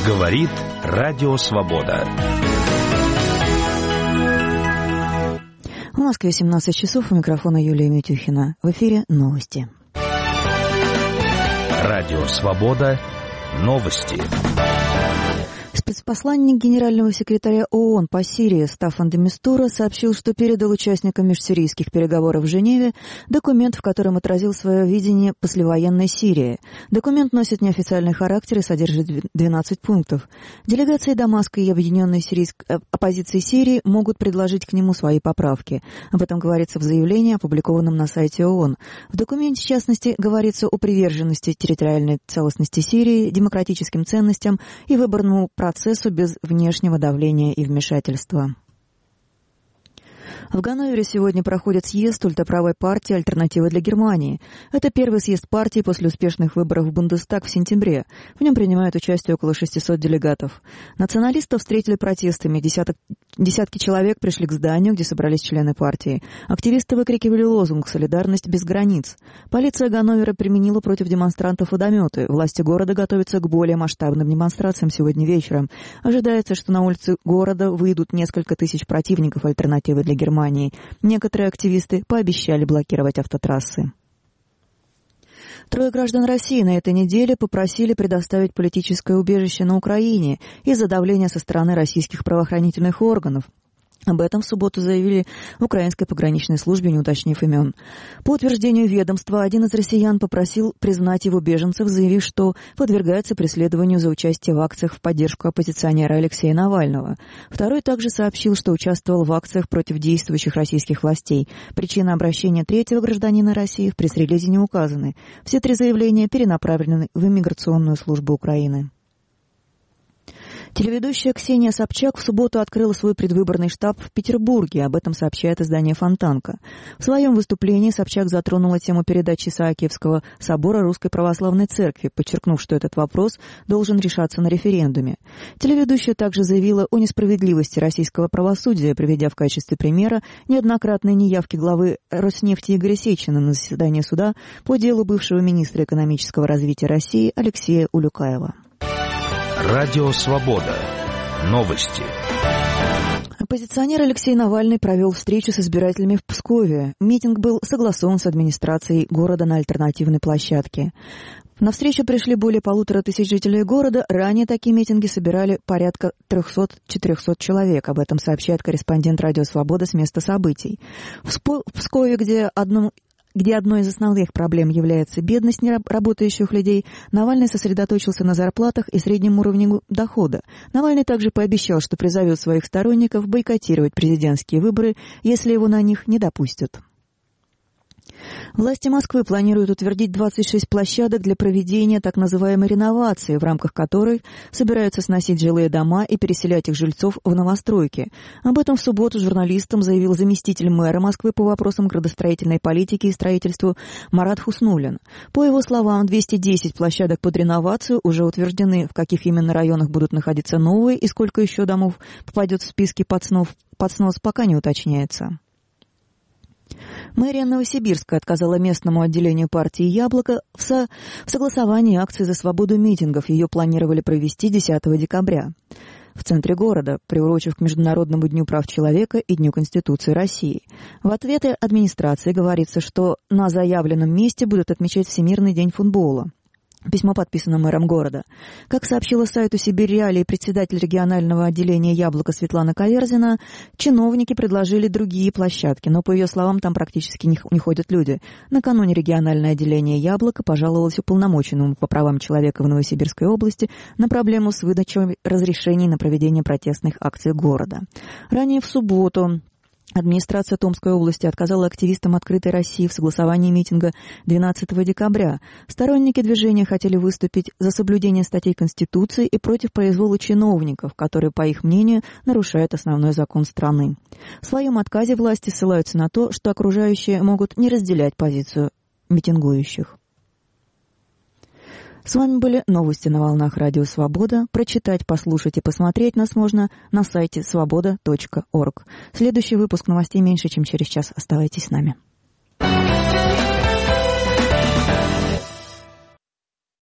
Говорит Радио Свобода. В Москве 17 часов, у микрофона Юлия Митюхина. В эфире новости. Радио Свобода. Новости. Спецпосланник генерального секретаря ООН по Сирии Стаффан де Мистура сообщил, что передал участникам межсирийских переговоров в Женеве документ, в котором отразил свое видение послевоенной Сирии. Документ носит неофициальный характер и содержит 12 пунктов. Делегации Дамаска и объединенной оппозиции Сирии могут предложить к нему свои поправки. Об этом говорится в заявлении, опубликованном на сайте ООН. В документе, в частности, говорится о приверженности территориальной целостности Сирии, демократическим ценностям и выборному процессу без внешнего давления и вмешательства. В Ганновере сегодня проходит съезд ультраправой партии «Альтернатива для Германии». Это первый съезд партии после успешных выборов в Бундестаг в сентябре. В нем принимают участие около 600 делегатов. Националистов встретили протестами. Десятки человек пришли к зданию, где собрались члены партии. Активисты выкрикивали лозунг «Солидарность без границ». Полиция Ганновера применила против демонстрантов водометы. Власти города готовятся к более масштабным демонстрациям сегодня вечером. Ожидается, что на улицы города выйдут несколько тысяч противников «Альтернативы для Германии». Некоторые активисты пообещали блокировать автотрассы. 3 граждан России на этой неделе попросили предоставить политическое убежище на Украине из-за давления со стороны российских правоохранительных органов. Об этом в субботу заявили в украинской пограничной службе, не уточнив имен. По утверждению ведомства, один из россиян попросил признать его беженцев, заявив, что подвергается преследованию за участие в акциях в поддержку оппозиционера Алексея Навального. Второй также сообщил, что участвовал в акциях против действующих российских властей. Причины обращения третьего гражданина России в пресс-релизе не указаны. Все 3 заявления перенаправлены в иммиграционную службу Украины. Телеведущая Ксения Собчак в субботу открыла свой предвыборный штаб в Петербурге. Об этом сообщает издание «Фонтанка». В своем выступлении Собчак затронула тему передачи Исаакиевского собора Русской Православной Церкви, подчеркнув, что этот вопрос должен решаться на референдуме. Телеведущая также заявила о несправедливости российского правосудия, приведя в качестве примера неоднократные неявки главы Роснефти Игоря Сечина на заседание суда по делу бывшего министра экономического развития России Алексея Улюкаева. Радио Свобода. Новости. Оппозиционер Алексей Навальный провел встречу с избирателями в Пскове. Митинг был согласован с администрацией города на альтернативной площадке. На встречу пришли более 1500 жителей города. Ранее такие митинги собирали порядка 300-400 человек. Об этом сообщает корреспондент Радио Свобода с места событий. В Пскове, где одной из основных проблем является бедность неработающих людей, Навальный сосредоточился на зарплатах и среднем уровне дохода. Навальный также пообещал, что призовет своих сторонников бойкотировать президентские выборы, если его на них не допустят. Власти Москвы планируют утвердить 26 площадок для проведения так называемой реновации, в рамках которой собираются сносить жилые дома и переселять их жильцов в новостройки. Об этом в субботу журналистам заявил заместитель мэра Москвы по вопросам градостроительной политики и строительству Марат Хуснуллин. По его словам, 210 площадок под реновацию уже утверждены. В каких именно районах будут находиться новые и сколько еще домов попадет в списки под снос, пока не уточняется. Мэрия Новосибирска отказала местному отделению партии «Яблоко» в согласовании акции за свободу митингов. Ее планировали провести 10 декабря в центре города, приурочив к Международному дню прав человека и Дню Конституции России. В ответе администрации говорится, что на заявленном месте будут отмечать Всемирный день футбола. Письмо подписано мэром города. Как сообщила сайту «Сибирь Реалии» председатель регионального отделения «Яблоко» Светлана Каверзина, чиновники предложили другие площадки, но, по ее словам, там практически не ходят люди. Накануне региональное отделение «Яблоко» пожаловалось уполномоченному по правам человека в Новосибирской области на проблему с выдачей разрешений на проведение протестных акций города. Ранее в субботу администрация Томской области отказала активистам «Открытой России» в согласовании митинга 12 декабря. Сторонники движения хотели выступить за соблюдение статей Конституции и против произвола чиновников, которые, по их мнению, нарушают основной закон страны. В своем отказе власти ссылаются на то, что окружающие могут не разделять позицию митингующих. С вами были новости на волнах Радио Свобода. Прочитать, послушать и посмотреть нас можно на сайте svoboda.org. Следующий выпуск новостей меньше, чем через час. Оставайтесь с нами.